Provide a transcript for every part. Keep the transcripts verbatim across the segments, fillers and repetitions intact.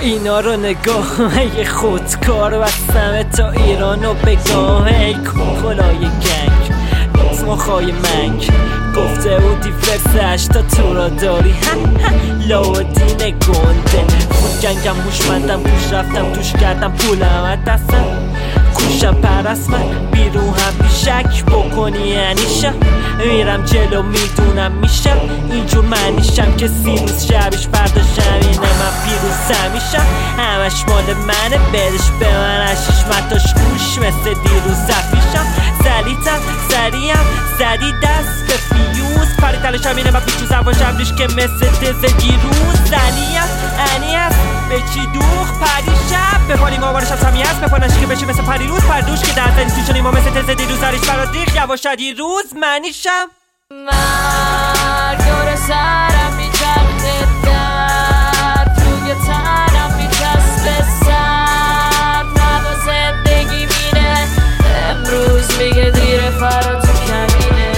اینا رو نگاه یه خودکار بستمه تا ایرانو بگاه ای کلای گنگ مخای منگ گفته بودی فرسش تا تو را داری لاودین گنده خود گنگم هوشمندم پوش رفتم توش کردم پولم از دستم کوشم پرست من بیرون هم بیشک بکنی یعنیشم میرم جلو میدونم میشم اینجور منیشم که سیروس شبش فردا شمینه من پیروز همیشم همش مال منه بدش به من هشیش متاش گوش مثل دیروز زفیشم سریتم سریم زدی دست به فیوز پری تلش همینه من پیچوز هواشم ریش که مثل تز دیروز زنیم انی هست به چی دوخ پری شب به پالی مابارشم سمی هست به پانشی که بشه مثل پری روز پردوش که در زنی تو شنیم و مثل تز دیروز زریش برا دیخ یواشد یه روز منیشم مرگ دور سرم میچرخه درد روی تنم میچسبه سر نبا زندگی مینه امروز میگه دیره فرا تو کمینه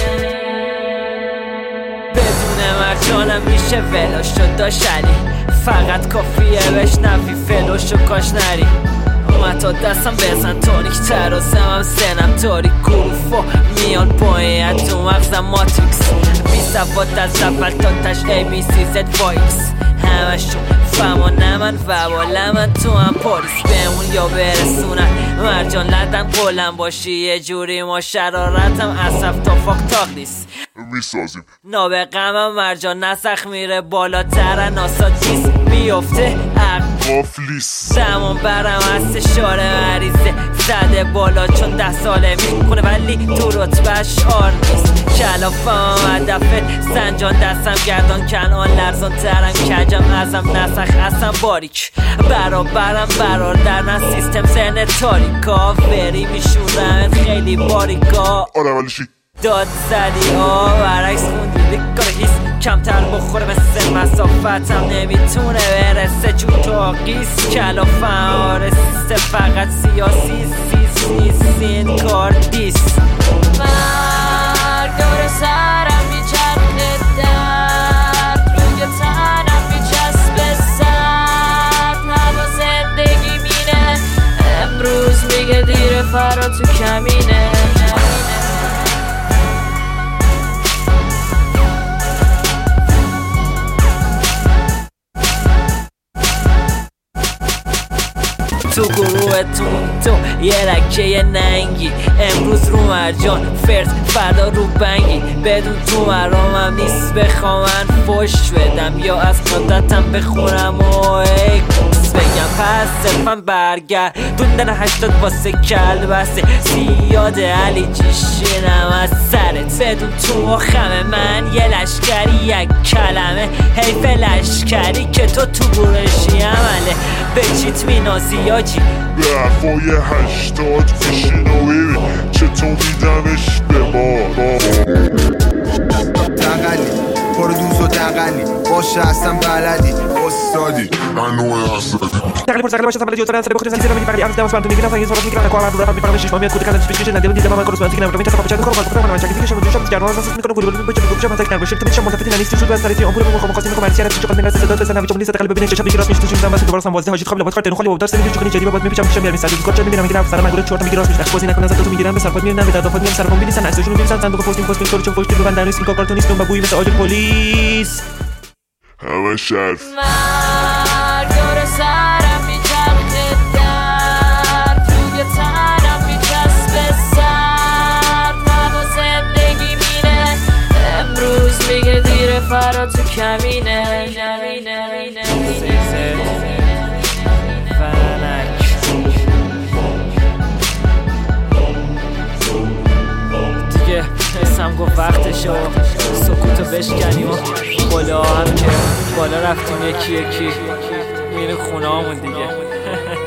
بدون مرجانم میشه ولاش شد داشتنی فقط کافیه بشنوی فلوشو کاش نری اومد تا دستم بزن تونیک ترازم هم سنم تاریک گروفا میان پایین تو مغزم ماتریکس بی سواد از اول تا تش ای بی سی زد فایکس همشون فهمانه من وواله من تو هم پاریس به اون یا برسونن مرجان لدن قلم باشی یه جوری ما شرارتم اصف تا فاک تاقلیس میسازیم نابقمم مرجان نسخ میره بالاتر ناسا دیس میفته قافلیس زمان برم هست شاره مریضه زده بالا چون ده ساله میکنه ولی تو رتبهش آر نیست کلافم هدفه سنجان دستم گردان کنان لرزان ترم کجم ازم نسخ اصلا باریک برابرم برار در نه سیستم سن تاریکا فری میشونم خیلی باریکا آره ولی شی داد زدی ها برعکس خوندی بکار هیست کمتر بخوره مثل مسافتم نمیتونه برسه چون تو آقیست کلافم آره سیسته فقط سیاسی سیس نیست این کار دیست مرگ دور سرم میچرخه درد روی تنم میچسبه سر هوا زندگی مینه امروز میگه دیره فرا تو کمینه تو گروهتون تو یه رکه ننگی امروز رو مرجان فرد فردا رو بنگی بدون تو مرامم نیست بخوام من فش بدم یا از قدرتم بخورم و ای کس بگم پس صرفم برگرد دوندن هشتاد واسه کل بسته زیاد علی جیشینم از سرت بدون تو خمه من یه لشکری یک کلمه حیف لشکری که تو تو گروهشی عمله به چیت مینازی آجی به حرفای هشتاد بشین و ببین چطور میدمش به ما دقلی برو دوز و دقلی باشه اصلا بلدی استادی انوه اصلا دقلی پر دقلی باشه اصلا بلدی استاد اصلا بخوری زنی زیرا بقلی عرض دمس من تو میبینم این صحبت میکنم کوام رو میفهمم شش ماه کودک از پیش ندیدم دیدم من کورسپاندنتی کنم من چطور پاپچا کارو کارو من چاکی میشم دوشم جرمان واسه میکنم گوگل بچه گوگل من تک نباشه تو میشم ملتفتی نلیست شد واسه تی امور مخو مخاصم میکنم مرسی چه قدم صدا تو سنوی چون لیست قلب ببینید چه بیراس میشه تو زمان واسه دوباره واسه حاجی خبل واسه خالی وابدار سنوی چون جدی بعد میپیچم میشم میرم سادی کارت میبینم میگم سر من گوره چورت میگیراس میشه بازی نکنه زدت تو میگیرم به سرپاد میرم به دادافات میرم سرپاد میبینن عکسشون میبینن صندوق پستینگ پست میکنم چون فوشتی ببندن نیست این کارتونیست با بوی مثل آج پلیس همه شرف مرگ دور سرم میچرخه درد روی تنم میچسبه سر نبا زندگی مینه امروز میگه دیره فرا تو کمینه دیگه حسم گفت وقتشه و سکوتو بشکنیم و بالا هم که بالا رفتیم یکی یکی میره خونه همون دیگه